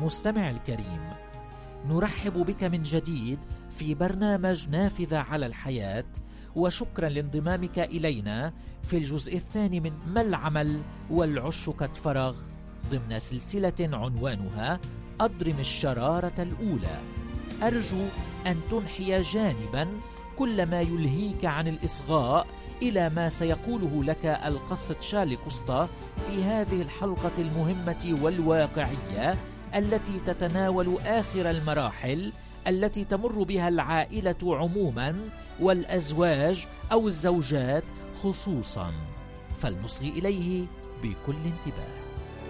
مستمع الكريم، نرحب بك من جديد في برنامج نافذة على الحياة، وشكرا لانضمامك إلينا في الجزء الثاني من ما العمل والعش كالفراغ، ضمن سلسلة عنوانها أضرم الشرارة الأولى. أرجو أن تنحي جانبا كل ما يلهيك عن الإصغاء إلى ما سيقوله لك القس تشارلي كوستا في هذه الحلقة المهمة والواقعية، التي تتناول آخر المراحل التي تمر بها العائلة عموما والأزواج أو الزوجات خصوصا، فلنصغي إليه بكل انتباه.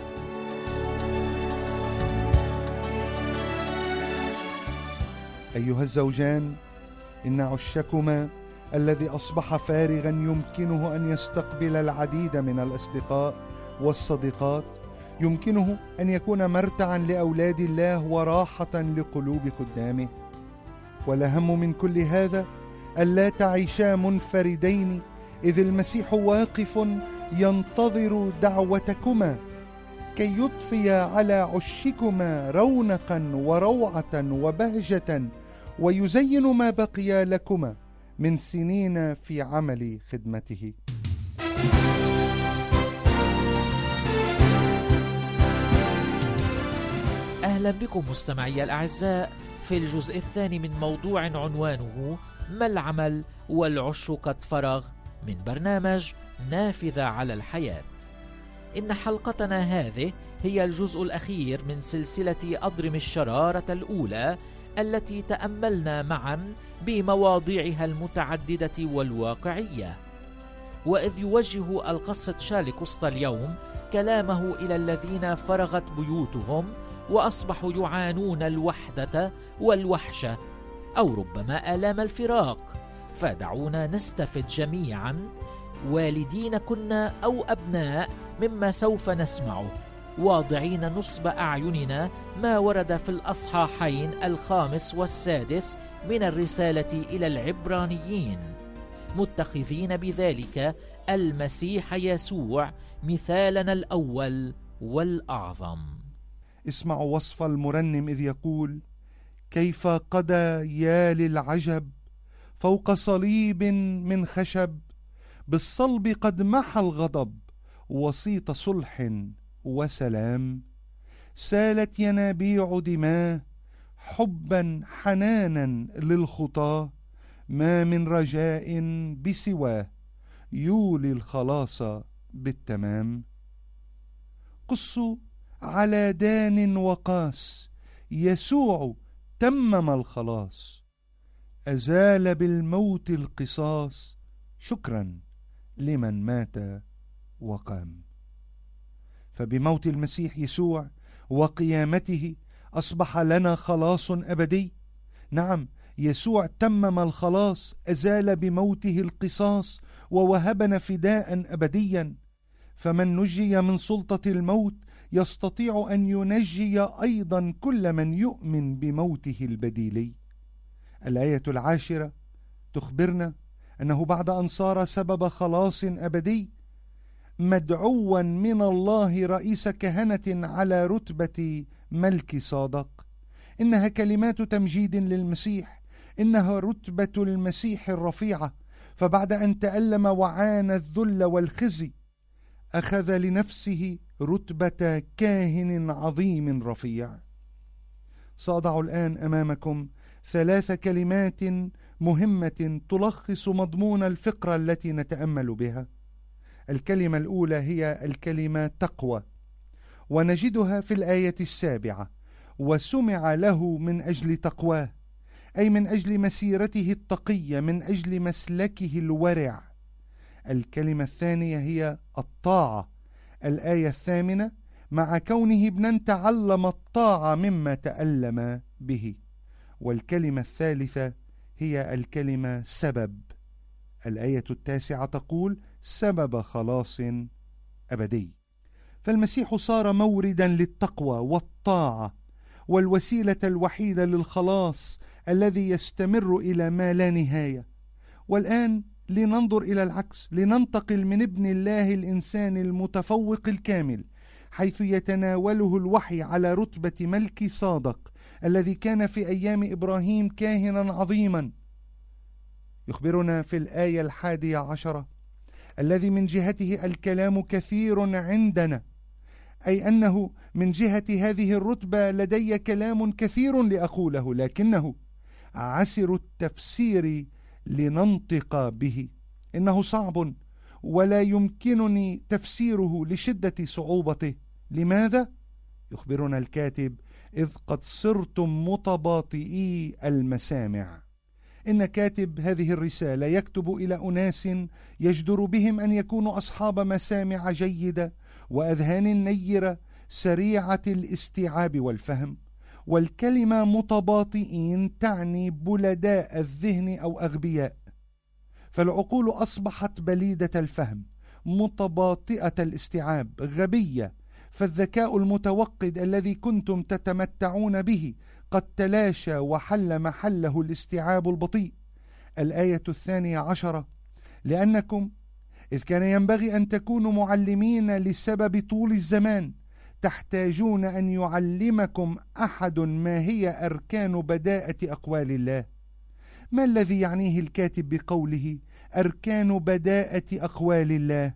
أيها الزوجان، إن عشكما الذي أصبح فارغا يمكنه أن يستقبل العديد من الأصدقاء والصديقات، يمكنه أن يكون مرتعا لأولاد الله وراحة لقلوب خدامه. والأهم من كل هذا ألا تعيشا منفردين، إذ المسيح واقف ينتظر دعوتكما كي يضفي على عشكما رونقا وروعة وبهجة، ويزين ما بقي لكما من سنين في عمل خدمته. أهلا بكم مستمعي الأعزاء في الجزء الثاني من موضوع عنوانه ما العمل والعش كالفراغ من برنامج نافذة على الحياة. إن حلقتنا هذه هي الجزء الأخير من سلسلة أضرم الشرارة الأولى، التي تأملنا معا بمواضيعها المتعددة والواقعية. وإذ يوجه القس تشارلي كوستا اليوم كلامه إلى الذين فرغت بيوتهم وأصبحوا يعانون الوحدة والوحشة أو ربما آلام الفراق، فدعونا نستفد جميعا، والدين كنا أو أبناء، مما سوف نسمعه، واضعين نصب أعيننا ما ورد في الأصحاحين 5 و6 من الرسالة إلى العبرانيين، متخذين بذلك المسيح يسوع مثالنا الأول والأعظم. اسمعوا وصف المرنم إذ يقول: كيف قضى يا للعجب فوق صليب من خشب، بالصلب قد محى الغضب وسيط صلح وسلام، سالت ينابيع دماه حبا حنانا للخطاة، ما من رجاء بسواه يولي الخلاص بالتمام. قصوا على دان وقاس، يسوع تمم الخلاص، أزال بالموت القصاص، شكرا لمن مات وقام. فبموت المسيح يسوع وقيامته أصبح لنا خلاص أبدي. نعم، يسوع تمم الخلاص، أزال بموته القصاص ووهبنا فداء أبديا. فمن نجي من سلطة الموت يستطيع أن ينجي أيضا كل من يؤمن بموته البديلي. الآية 10 تخبرنا أنه بعد أن صار سبب خلاص أبدي، مدعوا من الله رئيس كهنة على رتبة ملك صادق. إنها كلمات تمجيد للمسيح، إنها رتبة المسيح الرفيعة، فبعد أن تألم وعانى الذل والخزي أخذ لنفسه رتبة كاهن عظيم رفيع. سأضع الآن أمامكم 3 كلمات مهمة تلخص مضمون الفقرة التي نتأمل بها. الكلمة الأولى هي الكلمة تقوى، ونجدها في الآية 7: وسمع له من أجل تقواه، أي من أجل مسيرته التقية، من أجل مسلكه الورع. الكلمة الثانية هي الطاعة، الآية 8: مع كونه ابنا تعلم الطاعة مما تألم به. والكلمة الثالثة هي الكلمة سبب، الآية 9 تقول: سبب خلاص أبدي. فالمسيح صار موردا للتقوى والطاعة والوسيلة الوحيدة للخلاص الذي يستمر إلى ما لا نهاية. والآن لننظر إلى العكس، لننتقل من ابن الله الإنسان المتفوق الكامل حيث يتناوله الوحي على رتبة ملكي صادق الذي كان في أيام إبراهيم كاهنا عظيما. يخبرنا في الآية 11: الذي من جهته الكلام كثير عندنا، أي أنه من جهة هذه الرتبة لدي كلام كثير لأقوله، لكنه عسر التفسير لننطق به، إنه صعب ولا يمكنني تفسيره لشدة صعوبته. لماذا؟ يخبرنا الكاتب: إذ قد صرتم متباطئي المسامع. إن كاتب هذه الرسالة يكتب إلى أناس يجدر بهم أن يكونوا أصحاب مسامع جيدة وأذهان نيرة سريعة الاستيعاب والفهم، والكلمة متباطئين تعني بلداء الذهن أو أغبياء، فالعقول أصبحت بليدة الفهم متباطئة الاستيعاب غبية، فالذكاء المتوقد الذي كنتم تتمتعون به قد تلاشى وحل محله الاستيعاب البطيء. الآية 12: لأنكم إذ كان ينبغي أن تكونوا معلمين لسبب طول الزمان تحتاجون أن يعلمكم أحد ما هي أركان بداءة أقوال الله. ما الذي يعنيه الكاتب بقوله أركان بداءة أقوال الله؟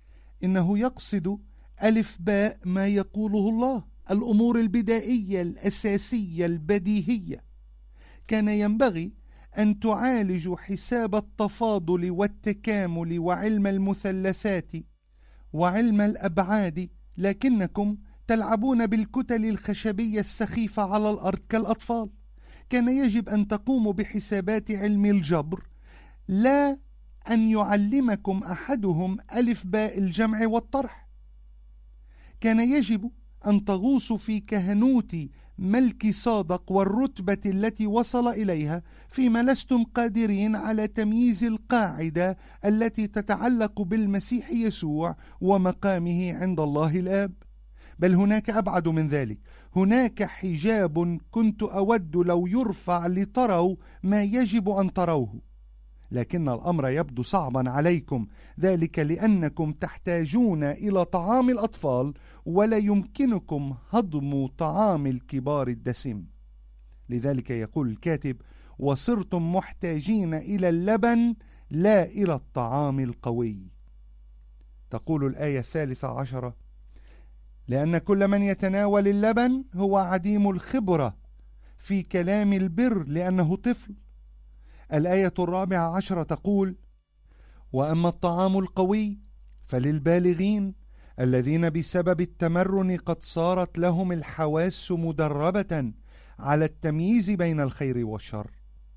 إنه يقصد ألف باء ما يقوله الله، الأمور البدائية الأساسية البديهية. كان ينبغي أن تعالجوا حساب التفاضل والتكامل وعلم المثلثات وعلم الأبعاد، لكنكم تلعبون بالكتل الخشبية السخيفة على الأرض كالأطفال. كان يجب أن تقوموا بحسابات علم الجبر، لا أن يعلمكم أحدهم ألف باء الجمع والطرح. كان يجب أن تغوصوا في كهنوت ملك صادق والرتبة التي وصل إليها، فيما لستم قادرين على تمييز القاعدة التي تتعلق بالمسيح يسوع ومقامه عند الله الآب. بل هناك أبعد من ذلك، هناك حجاب كنت أود لو يرفع لتروا ما يجب أن تروه، لكن الأمر يبدو صعبا عليكم، ذلك لأنكم تحتاجون إلى طعام الأطفال ولا يمكنكم هضم طعام الكبار الدسم. لذلك يقول الكاتب وصرتم محتاجين إلى اللبن لا إلى الطعام القوي. تقول الآية 13: لأن كل من يتناول اللبن هو عديم الخبرة في كلام البر لأنه طفل. الآية 14 تقول: وأما الطعام القوي فللبالغين الذين بسبب التمرن قد صارت لهم الحواس مدربة على التمييز بين الخير والشر.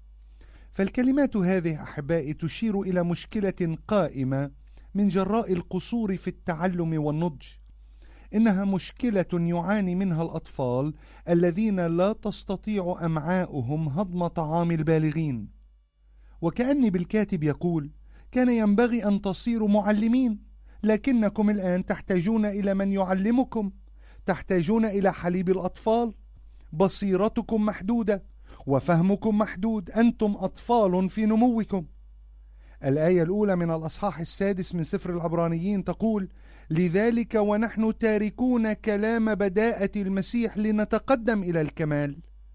فالكلمات هذه أحبائي تشير إلى مشكلة قائمة من جراء القصور في التعلم والنضج. إنها مشكلة يعاني منها الأطفال الذين لا تستطيع أمعاؤهم هضم طعام البالغين. وكأني بالكاتب يقول كان ينبغي أن تصيروا معلمين، لكنكم الآن تحتاجون إلى من يعلمكم، تحتاجون إلى حليب الأطفال. بصيرتكم محدودة وفهمكم محدود، أنتم أطفال في نموكم. الآية الأولى من الأصحاح 6 من سفر العبرانيين تقول: لذلك ونحن تاركون كلام بداءة المسيح لنتقدم إلى الكمال.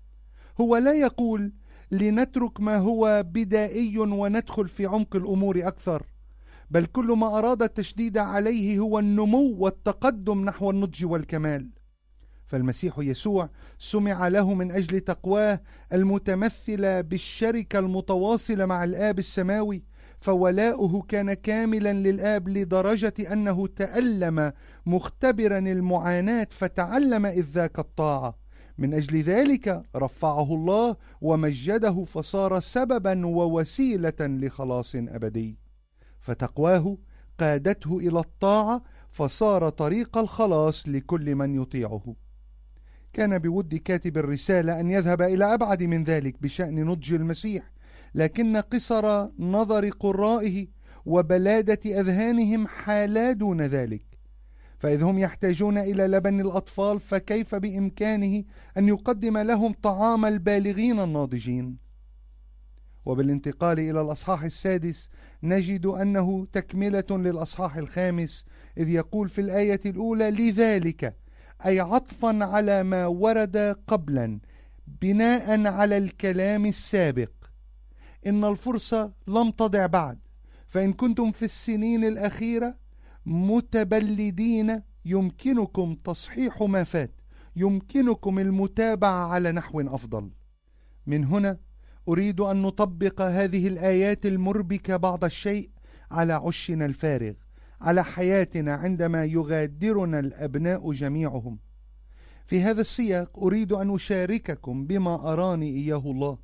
هو لا يقول لنترك ما هو بدائي وندخل في عمق الأمور أكثر، بل كل ما أراد التشديد عليه هو النمو والتقدم نحو النضج والكمال. فالمسيح يسوع سمع له من أجل تقواه المتمثلة بالشركة المتواصلة مع الآب السماوي، فولاؤه كان كاملا للآب لدرجة أنه تألم مختبرا المعاناة فتعلم إذ ذاك الطاعة. من أجل ذلك رفعه الله ومجده فصار سببا ووسيلة لخلاص أبدي. فتقواه قادته إلى الطاعة فصار طريق الخلاص لكل من يطيعه. كان بود كاتب الرسالة أن يذهب إلى أبعد من ذلك بشأن نضج المسيح، لكن قصر نظر قرائه وبلادة أذهانهم حالا دون ذلك. فإذ هم يحتاجون إلى لبن الأطفال، فكيف بإمكانه أن يقدم لهم طعام البالغين الناضجين؟ وبالانتقال إلى الأصحاح 6 نجد أنه تكملة للأصحاح 5، إذ يقول في الآية الأولى: لذلك، أي عطفا على ما ورد قبلا بناء على الكلام السابق، إن الفرصة لم تضع بعد، فإن كنتم في السنين الأخيرة متبلدين يمكنكم تصحيح ما فات، يمكنكم المتابعة على نحو أفضل. من هنا أريد أن نطبق هذه الآيات المربكة بعض الشيء على عشنا الفارغ، على حياتنا عندما يغادرنا الأبناء جميعهم. في هذا السياق أريد أن أشارككم بما أراني إياه الله،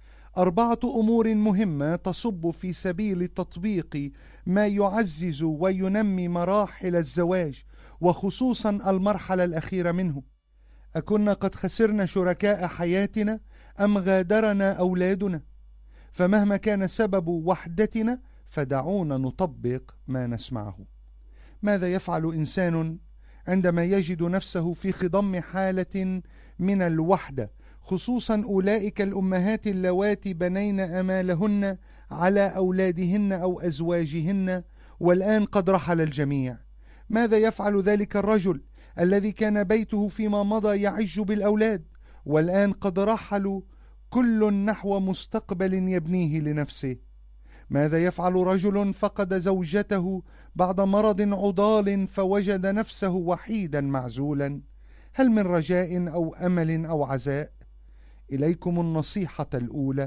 4 أمور مهمة تصب في سبيل تطبيق ما يعزز وينمي مراحل الزواج، وخصوصا المرحلة الأخيرة منه. أكنا قد خسرنا شركاء حياتنا أم غادرنا أولادنا؟ فمهما كان سبب وحدتنا فدعونا نطبق ما نسمعه. ماذا يفعل إنسان عندما يجد نفسه في خضم حالة من الوحدة، خصوصا أولئك الأمهات اللواتي بنين أمالهن على أولادهن أو أزواجهن والآن قد رحل الجميع؟ ماذا يفعل ذلك الرجل الذي كان بيته فيما مضى يعج بالأولاد والآن قد رحلوا كل نحو مستقبل يبنيه لنفسه؟ ماذا يفعل رجل فقد زوجته بعد مرض عضال فوجد نفسه وحيدا معزولا؟ هل من رجاء أو أمل أو عزاء؟ إليكم النصيحة الأولى: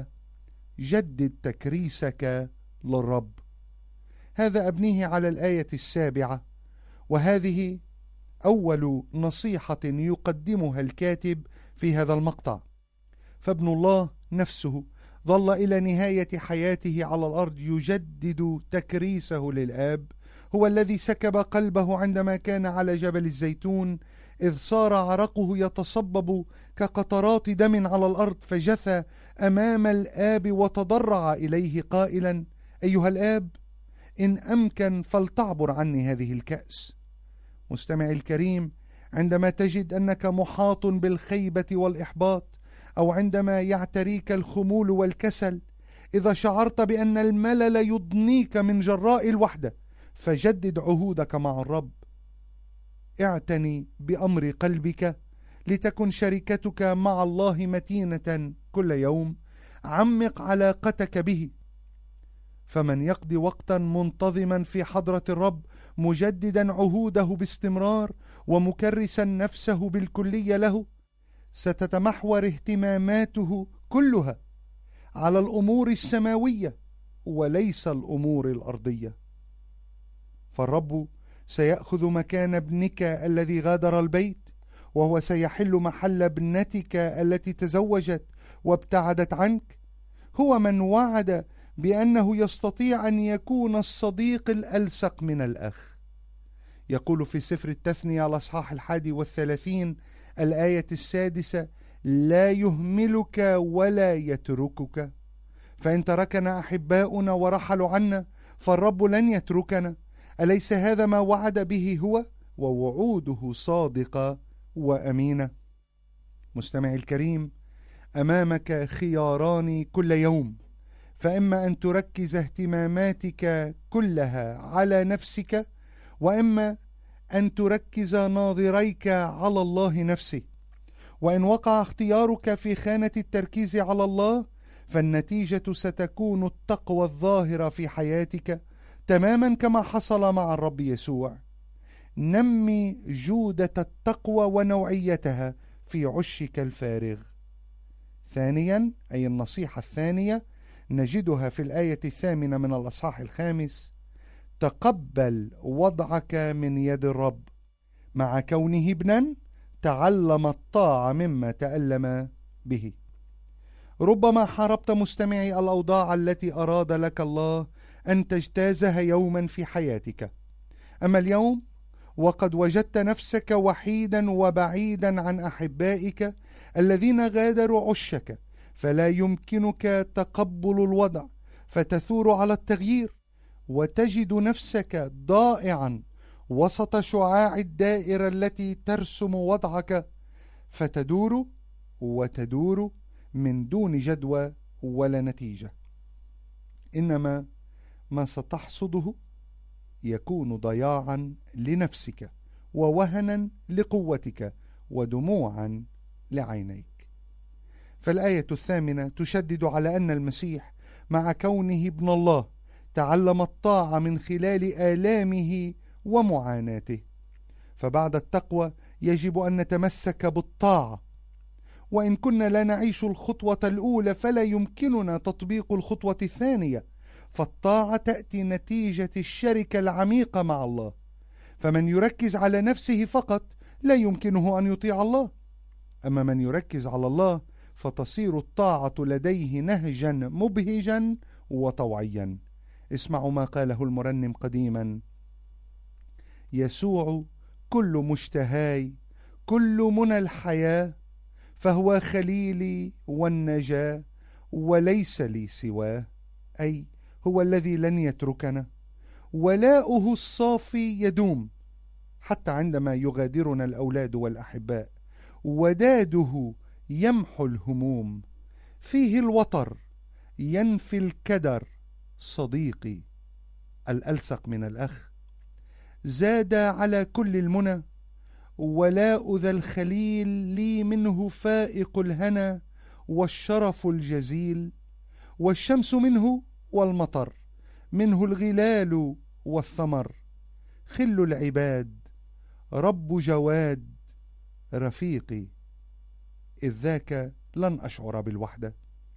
جدد تكريسك للرب. هذا أبنيه على الآية 7، وهذه أول نصيحة يقدمها الكاتب في هذا المقطع. فابن الله نفسه ظل إلى نهاية حياته على الأرض يجدد تكريسه للآب، هو الذي سكب قلبه عندما كان على جبل الزيتون، إذ صار عرقه يتصبب كقطرات دم على الأرض، فجثى أمام الآب وتضرع إليه قائلا: أيها الآب، إن أمكن فلتعبر عني هذه الكأس. مستمعي الكريم، عندما تجد أنك محاط بالخيبة والإحباط، أو عندما يعتريك الخمول والكسل، إذا شعرت بأن الملل يضنيك من جراء الوحدة، فجدد عهودك مع الرب. اعتني بأمر قلبك لتكن شركتك مع الله متينة كل يوم. عمق علاقتك به، فمن يقضي وقتا منتظما في حضرة الرب مجددا عهوده باستمرار ومكرسا نفسه بالكلية له، ستتمحور اهتماماته كلها على الأمور السماوية وليس الأمور الأرضية. فالرب سيأخذ مكان ابنك الذي غادر البيت، وهو سيحل محل ابنتك التي تزوجت وابتعدت عنك. هو من وعد بأنه يستطيع أن يكون الصديق الألصق من الأخ. يقول في سفر التثنية الأصحاح 31 الآية 6: لا يهملك ولا يتركك. فإن تركنا أحباؤنا ورحلوا عنا فالرب لن يتركنا. أليس هذا ما وعد به هو؟ ووعوده صادقة وأمينة. مستمعي الكريم، أمامك خياران كل يوم، فإما أن تركز اهتماماتك كلها على نفسك، وإما أن تركز ناظريك على الله نفسه. وإن وقع اختيارك في خانة التركيز على الله، فالنتيجة ستكون التقوى الظاهرة في حياتك، تماما كما حصل مع الرب يسوع. نمي جودة التقوى ونوعيتها في عشك الفارغ. ثانيا، أي النصيحة الثانية، نجدها في الآية 8 من الأصحاح 5: تقبل وضعك من يد الرب. مع كونه ابنا تعلم الطاعة مما تألم به. ربما حاربت مستمعي الأوضاع التي أراد لك الله أن تجتازها يوما في حياتك، أما اليوم وقد وجدت نفسك وحيدا وبعيدا عن أحبائك الذين غادروا عشك، فلا يمكنك تقبل الوضع، فتثور على التغيير وتجد نفسك ضائعا وسط شعاع الدائرة التي ترسم وضعك، فتدور وتدور من دون جدوى ولا نتيجة. إنما ما ستحصده يكون ضياعا لنفسك ووهنا لقوتك ودموعا لعينيك. فالآية 8 تشدد على أن المسيح مع كونه ابن الله تعلم الطاعة من خلال آلامه ومعاناته، فبعد التقوى يجب أن نتمسك بالطاعة، وإن كنا لا نعيش الخطوة الأولى فلا يمكننا تطبيق الخطوة الثانية، فالطاعة تأتي نتيجة الشركة العميقة مع الله. فمن يركز على نفسه فقط لا يمكنه أن يطيع الله، أما من يركز على الله فتصير الطاعة لديه نهجا مبهجا وطوعيا. اسمعوا ما قاله المرنم قديما: يسوع كل مشتهاي، كل منى الحياة، فهو خليلي والنجاة وليس لي سواه. أي هو الذي لن يتركنا، ولاؤه الصافي يدوم حتى عندما يغادرنا الأولاد والأحباء، وداده يمحو الهموم، فيه الوطر ينفي الكدر، صديقي الألصق من الأخ، زاد على كل المنى، ولاء ذا الخليل لي منه فائق الهنا والشرف الجزيل، والشمس منه والمطر، منه الغلال والثمر، خل العباد رب جواد، رفيقي إذ ذاك لن أشعر بالوحدة.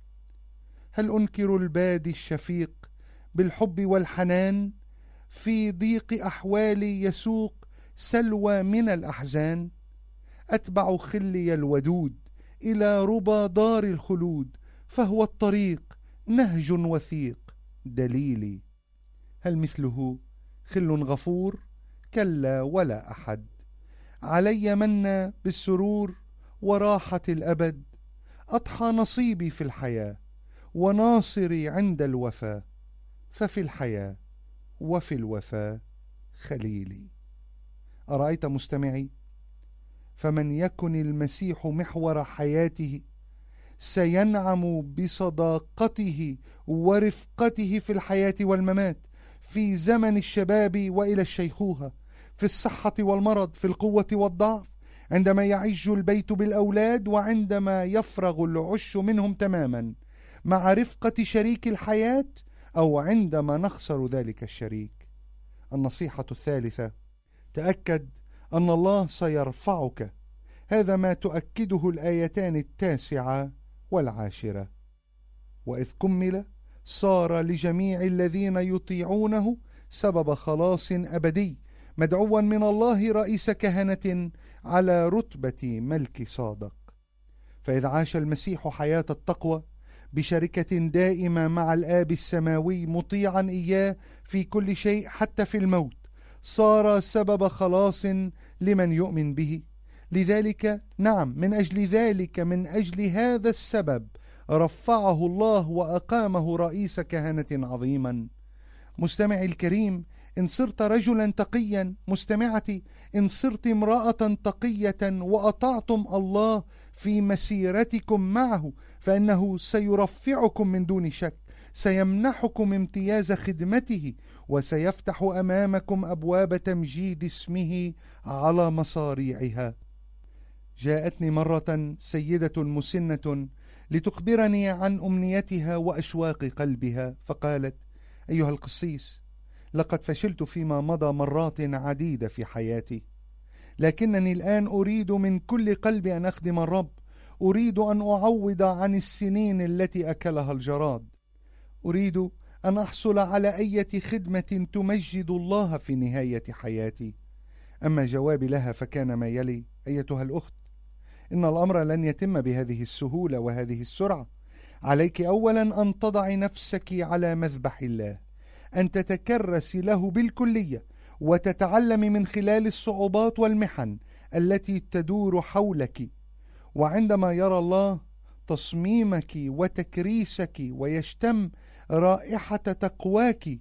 هل أنكر البادي الشفيق بالحب والحنان، في ضيق أحوالي يسوق سلوى من الأحزان، أتبع خلي الودود إلى ربى دار الخلود، فهو الطريق نهج وثيق دليلي. هل مثله خل غفور؟ كلا ولا أحد، علي من بالسرور وراحة الأبد، أضحى نصيبي في الحياة وناصري عند الوفاء، ففي الحياة وفي الوفاء خليلي. أرأيت مستمعي؟ فمن يكن المسيح محور حياته سينعم بصداقته ورفقته في الحياة والممات، في زمن الشباب وإلى الشيخوخة، في الصحة والمرض، في القوة والضعف، عندما يعج البيت بالأولاد وعندما يفرغ العش منهم تماما، مع رفقة شريك الحياة أو عندما نخسر ذلك الشريك. النصيحة الثالثة: تأكد أن الله سيرفعك. هذا ما تؤكده الآيتان 9 و10. وإذ كمل صار لجميع الذين يطيعونه سبب خلاص أبدي، مدعوا من الله رئيس كهنة على رتبة ملك صادق. فإذ عاش المسيح حياة التقوى بشركة دائمة مع الآب السماوي مطيعا إياه في كل شيء حتى في الموت، صار سبب خلاص لمن يؤمن به. لذلك نعم، من أجل ذلك، من أجل هذا السبب رفعه الله وأقامه رئيس كهنة عظيما. مستمعي الكريم، إن صرت رجلا تقيا، مستمعتي إن صرت امرأة تقية وأطعتم الله في مسيرتكم معه، فإنه سيرفعكم من دون شك، سيمنحكم امتياز خدمته، وسيفتح أمامكم أبواب تمجيد اسمه على مصاريعها. جاءتني مرة سيدة مسنة لتخبرني عن أمنيتها وأشواق قلبها، فقالت: أيها القسيس، لقد فشلت فيما مضى مرات عديدة في حياتي، لكنني الآن أريد من كل قلبي أن أخدم الرب، أريد أن أعوض عن السنين التي أكلها الجراد، أريد أن أحصل على أي خدمة تمجد الله في نهاية حياتي. أما جوابي لها فكان ما يلي: أيتها الأخت، إن الأمر لن يتم بهذه السهولة وهذه السرعة. عليك أولا أن تضع نفسك على مذبح الله، أن تتكرسي له بالكلية، وتتعلم من خلال الصعوبات والمحن التي تدور حولك. وعندما يرى الله تصميمك وتكريسك ويشتم رائحة تقواك،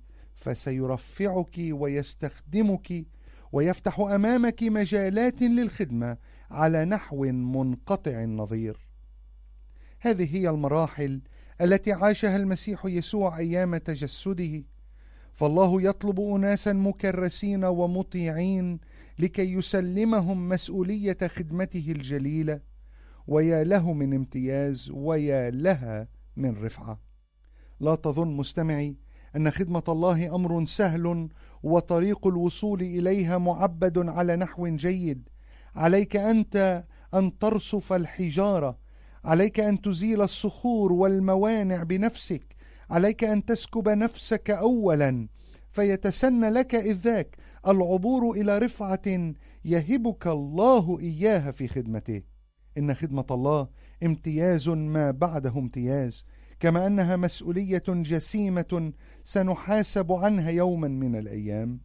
فسيرفعك ويستخدمك ويفتح أمامك مجالات للخدمة على نحو منقطع النظير. هذه هي المراحل التي عاشها المسيح يسوع أيام تجسده. فالله يطلب أناسا مكرسين ومطيعين لكي يسلمهم مسؤولية خدمته الجليلة، ويا له من امتياز ويا لها من رفعة. لا تظن مستمعي أن خدمة الله أمر سهل وطريق الوصول إليها معبد على نحو جيد. عليك أنت أن ترصف الحجارة، عليك أن تزيل الصخور والموانع بنفسك، عليك أن تسكب نفسك أولا فيتسنى لك إذ ذاك العبور إلى رفعة يهبك الله إياها في خدمته. إن خدمة الله امتياز ما بعده امتياز، كما أنها مسؤولية جسيمة سنحاسب عنها يوما من الأيام.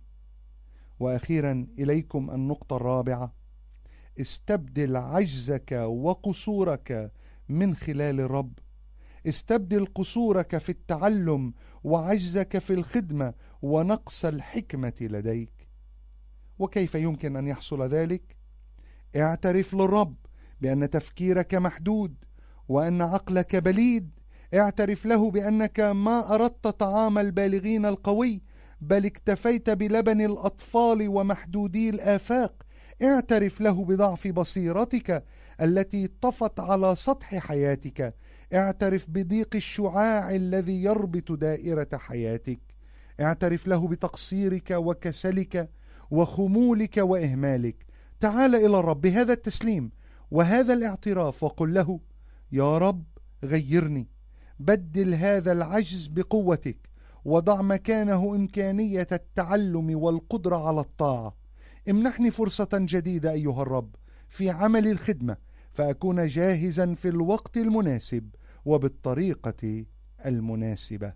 وأخيرا إليكم النقطة الرابعة: استبدل عجزك وقصورك من خلال الرب. استبدل قصورك في التعلم وعجزك في الخدمة ونقص الحكمة لديك. وكيف يمكن أن يحصل ذلك؟ اعترف للرب بأن تفكيرك محدود وأن عقلك بليد. اعترف له بأنك ما أردت طعام البالغين القوي، بل اكتفيت بلبن الأطفال ومحدودي الآفاق. اعترف له بضعف بصيرتك التي طفت على سطح حياتك. اعترف بضيق الشعاع الذي يربط دائرة حياتك. اعترف له بتقصيرك وكسلك وخمولك وإهمالك. تعال إلى الرب بهذا التسليم وهذا الاعتراف وقل له: يا رب غيرني، بدل هذا العجز بقوتك، وضع مكانه إمكانية التعلم والقدرة على الطاعة. امنحني فرصة جديدة أيها الرب في عمل الخدمة، فأكون جاهزا في الوقت المناسب وبالطريقة المناسبة.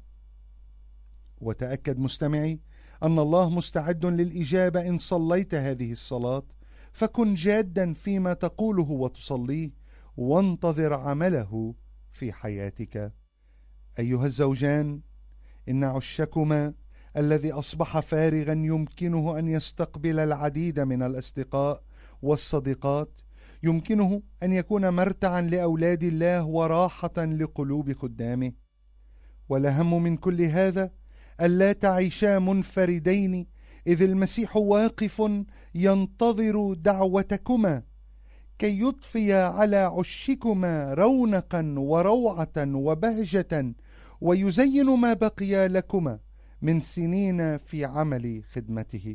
وتأكد مستمعي أن الله مستعد للإجابة إن صليت هذه الصلاة، فكن جادا فيما تقوله وتصليه، وانتظر عمله في حياتك. أيها الزوجان، إن عشكما الذي أصبح فارغا يمكنه أن يستقبل العديد من الأصدقاء والصديقات، يمكنه أن يكون مرتعا لأولاد الله وراحة لقلوب خدامه. والأهم من كل هذا ألا تعيشا منفردين، إذ المسيح واقف ينتظر دعوتكما كي يضفي على عشكما رونقا وروعة وبهجة، ويزين ما بقي لكما من سنين في عمل خدمته.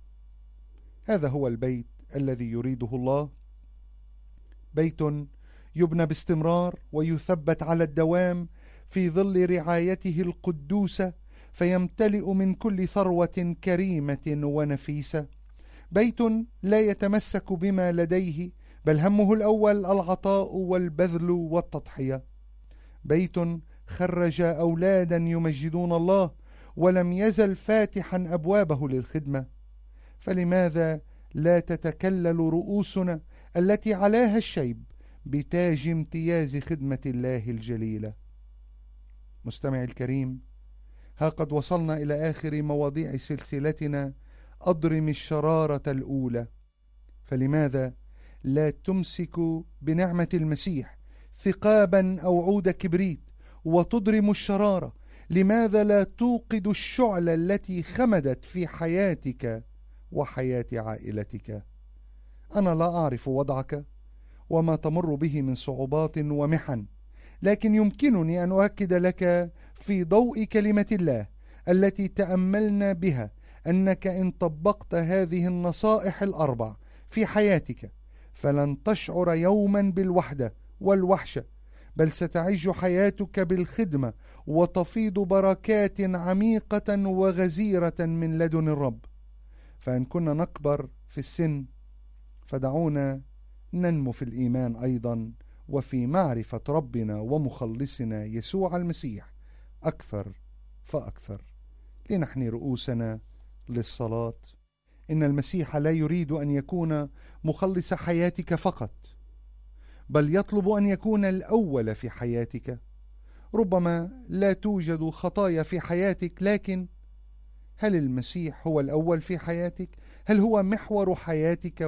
هذا هو البيت الذي يريده الله، بيت يبنى باستمرار ويثبت على الدوام في ظل رعايته القدوسة، فيمتلئ من كل ثروة كريمة ونفيسة. بيت لا يتمسك بما لديه، بل همه الأول العطاء والبذل والتضحية. بيت خرج أولادا يمجدون الله ولم يزل فاتحا أبوابه للخدمة. فلماذا لا تتكلل رؤوسنا التي علاها الشيب بتاج امتياز خدمة الله الجليلة؟ مستمعي الكريم، ها قد وصلنا إلى آخر مواضيع سلسلتنا أضرم الشرارة الأولى. فلماذا لا تمسك بنعمة المسيح ثقابا أو عود كبريت وتضرم الشرارة؟ لماذا لا توقد الشعلة التي خمدت في حياتك وحياة عائلتك؟ أنا لا أعرف وضعك وما تمر به من صعوبات ومحن، لكن يمكنني أن أؤكد لك في ضوء كلمة الله التي تأملنا بها أنك إن طبقت هذه النصائح الأربع في حياتك فلن تشعر يوما بالوحدة والوحشة، بل ستعيش حياتك بالخدمة وتفيض بركات عميقة وغزيرة من لدن الرب. فإن كنا نكبر في السن فدعونا ننمو في الإيمان أيضا وفي معرفة ربنا ومخلصنا يسوع المسيح أكثر فأكثر. لنحني رؤوسنا للصلاة. إن المسيح لا يريد أن يكون مخلص حياتك فقط، بل يطلب أن يكون الأول في حياتك. ربما لا توجد خطايا في حياتك، لكن هل المسيح هو الأول في حياتك؟ هل هو محور حياتك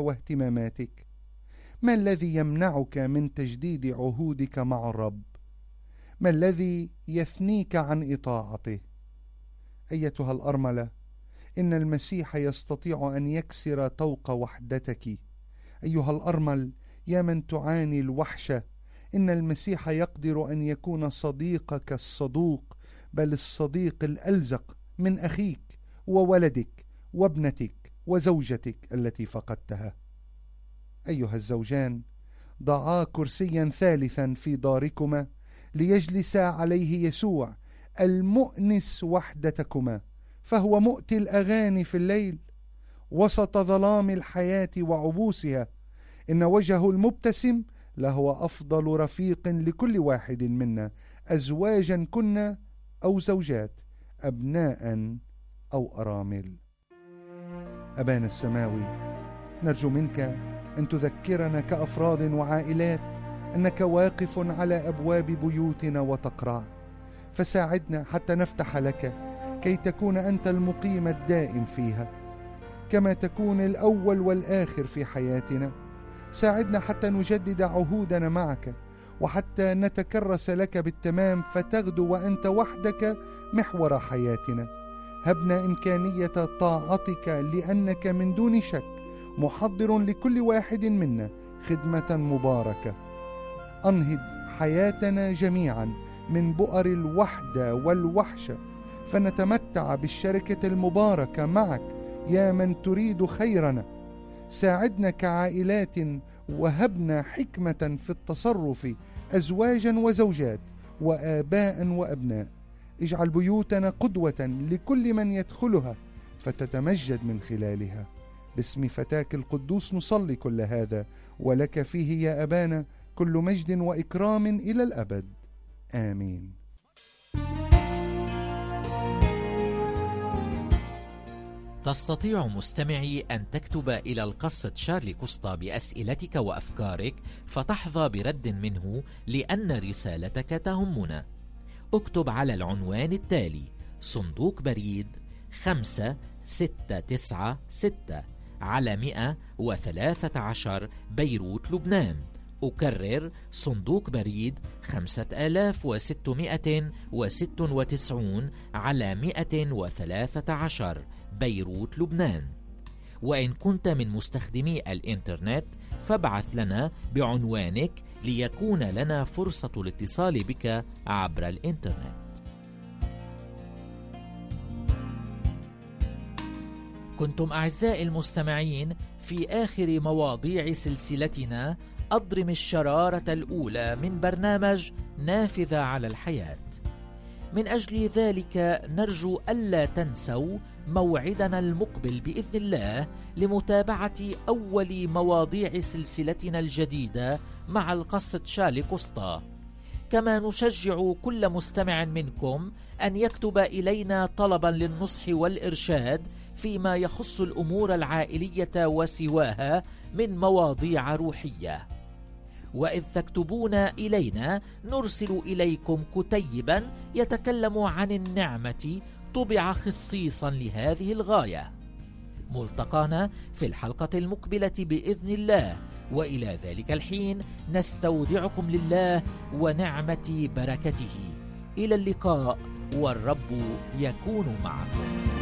واهتماماتك؟ ما الذي يمنعك من تجديد عهودك مع الرب؟ ما الذي يثنيك عن إطاعته؟ أيتها الأرملة، إن المسيح يستطيع أن يكسر طوق وحدتك. أيها الأرمل، يا من تعاني الوحشة، إن المسيح يقدر أن يكون صديقك الصدوق، بل الصديق الألزق من أخيك وولدك وابنتك وزوجتك التي فقدتها. أيها الزوجان، ضعا كرسيا ثالثا في داركما ليجلس عليه يسوع المؤنس وحدتكما، فهو مؤتي الأغاني في الليل وسط ظلام الحياة وعبوسها. إن وجهه المبتسم لهو أفضل رفيق لكل واحد منا، أزواجا كنا أو زوجات، أبناء أو أرامل. أبانا السماوي، نرجو منك أن تذكرنا كأفراد وعائلات أنك واقف على أبواب بيوتنا وتقرع، فساعدنا حتى نفتح لك كي تكون أنت المقيم الدائم فيها، كما تكون الأول والآخر في حياتنا. ساعدنا حتى نجدد عهودنا معك، وحتى نتكرس لك بالتمام، فتغدو وأنت وحدك محور حياتنا. هبنا إمكانية طاعتك، لأنك من دون شك محضر لكل واحد منا خدمة مباركة. أنهض حياتنا جميعا من بؤر الوحدة والوحشة، فنتمتع بالشركة المباركة معك يا من تريد خيرنا. ساعدنا كعائلات، وهبنا حكمة في التصرف، أزواجا وزوجات وآباء وأبناء. اجعل بيوتنا قدوة لكل من يدخلها، فتتمجد من خلالها. باسم فتاك القدوس نصلي كل هذا، ولك فيه يا أبانا كل مجد وإكرام إلى الأبد. آمين. تستطيع مستمعي أن تكتب إلى القس تشارلي كوستا بأسئلتك وأفكارك، فتحظى برد منه، لأن رسالتك تهمنا. اكتب على العنوان التالي: صندوق بريد 5696 على 113 بيروت لبنان. أكرر: صندوق بريد 5696 على 113 بيروت لبنان. وإن كنت من مستخدمي الإنترنت، فابعث لنا بعنوانك ليكون لنا فرصة الاتصال بك عبر الإنترنت. كنتم أعزائي المستمعين في آخر مواضيع سلسلتنا أضرم الشرارة الأولى من برنامج نافذة على الحياة. من أجل ذلك نرجو ألا تنسوا موعدنا المقبل بإذن الله لمتابعة أول مواضيع سلسلتنا الجديدة مع القس تشارلي كوستا. كما نشجع كل مستمع منكم أن يكتب إلينا طلبا للنصح والإرشاد فيما يخص الأمور العائلية وسواها من مواضيع روحية. وإذ تكتبون إلينا نرسل إليكم كتيبا يتكلم عن النعمة، طبع خصيصا لهذه الغاية. ملتقانا في الحلقة المقبلة بإذن الله، وإلى ذلك الحين نستودعكم لله ونعمة بركته. إلى اللقاء، والرب يكون معكم.